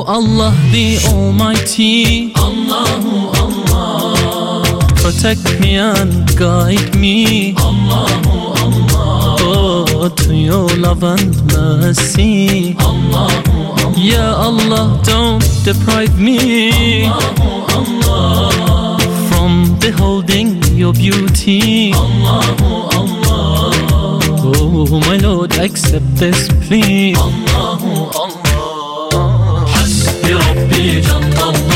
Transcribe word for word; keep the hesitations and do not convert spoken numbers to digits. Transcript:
Allah the Almighty, Allahu Allah, protect me and guide me, Allahu Allah, oh, to your love and mercy, Allahu Allah. Ya Allah, don't deprive me, Allahu Allah, from beholding your beauty, Allahu Allah. Oh my Lord, accept this plea, Allahu Allah. Hasbi Rabbi Jalla Allah.